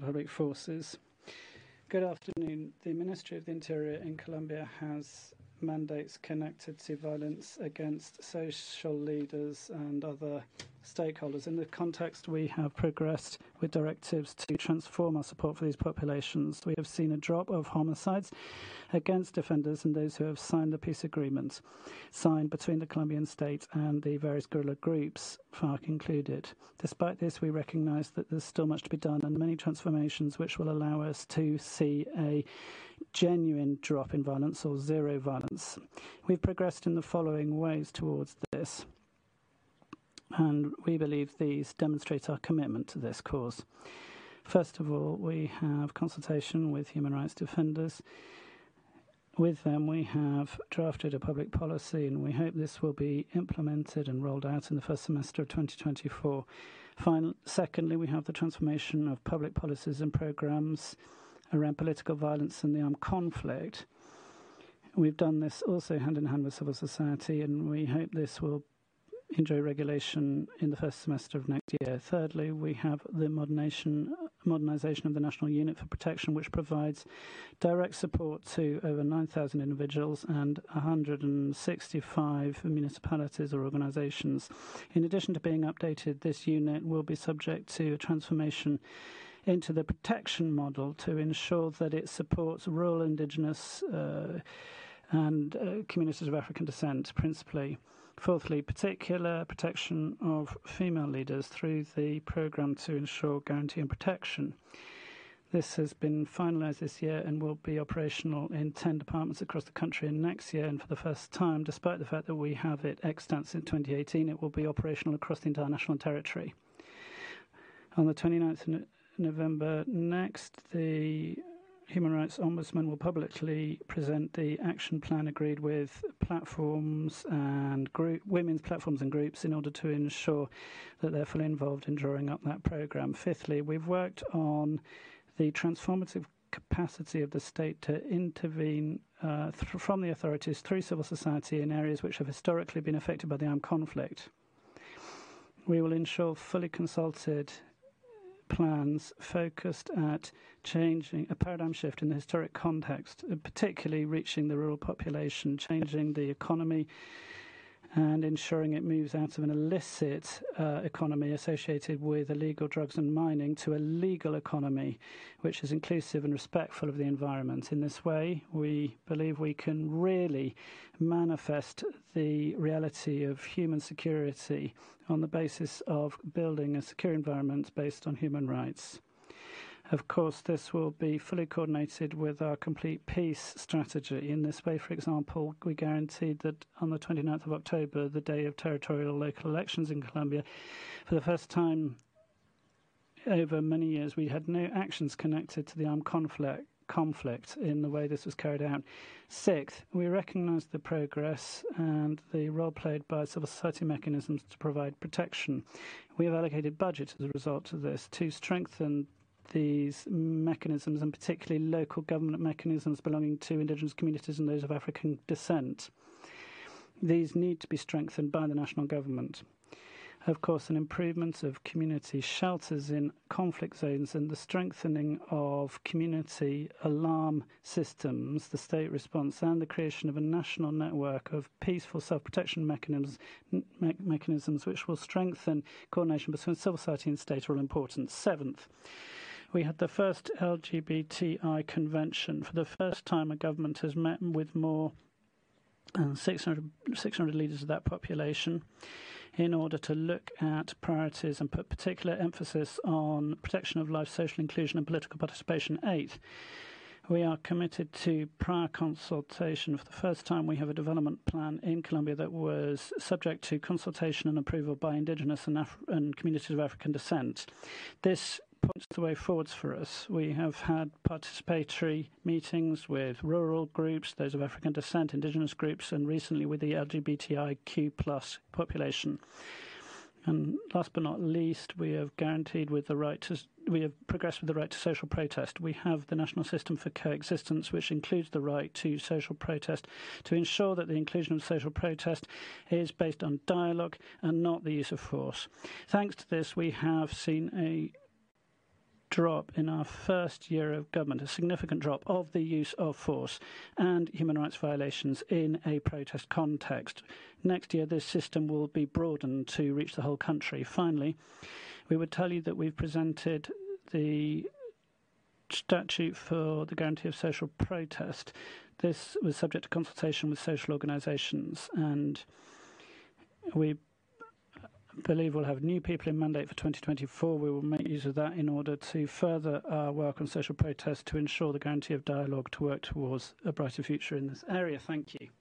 public forces. Good afternoon. The Ministry of the Interior in Colombia has mandates connected to violence against social leaders and other stakeholders. In the context, we have progressed with directives to transform our support for these populations. We have seen a drop of homicides against defenders and those who have signed the peace agreement signed between the Colombian state and the various guerrilla groups, FARC included. Despite this, we recognize that there's still much to be done and many transformations which will allow us to see a genuine drop in violence or zero violence. We've progressed in the following ways towards this, and we believe these demonstrate our commitment to this cause. First of all, we have consultation with human rights defenders. With them, we have drafted a public policy, and we hope this will be implemented and rolled out in the first semester of 2024. Secondly, we have the transformation of public policies and programs around political violence and the armed conflict. We've done this also hand in hand with civil society, and we hope this will enjoy regulation in the first semester of next year. Thirdly, we have the modernization of the National Unit for Protection, which provides direct support to over 9,000 individuals and 165 municipalities or organizations. In addition to being updated, this unit will be subject to a transformation into the protection model to ensure that it supports rural, indigenous and communities of African descent, principally. Fourthly, particular protection of female leaders through the programme to ensure guarantee and protection. This has been finalised this year and will be operational in 10 departments across the country. And next year, and for the first time, despite the fact that we have it extant since 2018, it will be operational across the entire national territory. On the 29th of November next, the Human Rights Ombudsman will publicly present the action plan agreed with platforms and women's platforms and groups in order to ensure that they're fully involved in drawing up that programme. Fifthly, we've worked on the transformative capacity of the state to intervene from the authorities through civil society in areas which have historically been affected by the armed conflict. We will ensure fully consulted plans focused at changing a paradigm shift in the historic context, particularly reaching the rural population, changing the economy and ensuring it moves out of an illicit economy associated with illegal drugs and mining to a legal economy which is inclusive and respectful of the environment. In this way, we believe we can really manifest the reality of human security on the basis of building a secure environment based on human rights. Of course, this will be fully coordinated with our complete peace strategy. In this way, for example, we guaranteed that on the 29th of October, the day of territorial local elections in Colombia, for the first time over many years, we had no actions connected to the armed conflict in the way this was carried out. Sixth, we recognise the progress and the role played by civil society mechanisms to provide protection. We have allocated budget as a result of this to strengthen these mechanisms, and particularly local government mechanisms belonging to indigenous communities and those of African descent. These need to be strengthened by the national government. Of course, an improvement of community shelters in conflict zones and the strengthening of community alarm systems, the state response, and the creation of a national network of peaceful self-protection mechanisms which will strengthen coordination between civil society and state are all important. Seventh, we had the first LGBTI convention. For the first time, a government has met with more than 600 leaders of that population in order to look at priorities and put particular emphasis on protection of life, social inclusion and political participation. Eighth, we are committed to prior consultation. For the first time, we have a development plan in Colombia that was subject to consultation and approval by indigenous and communities of African descent. This points the way forwards for us. We have had participatory meetings with rural groups, those of African descent, indigenous groups, and recently with the LGBTIQ+ population. And last but not least, we have progressed with the right to social protest. We have the National System for Coexistence, which includes the right to social protest, to ensure that the inclusion of social protest is based on dialogue and not the use of force. Thanks to this, we have seen a drop in our first year of government, a significant drop of the use of force and human rights violations in a protest context. Next year, this system will be broadened to reach the whole country. Finally, we would tell you that we've presented the statute for the guarantee of social protest. This was subject to consultation with social organisations, and we believe we'll have new people in mandate for 2024. We will make use of that in order to further our work on social protest to ensure the guarantee of dialogue to work towards a brighter future in this area. Thank you.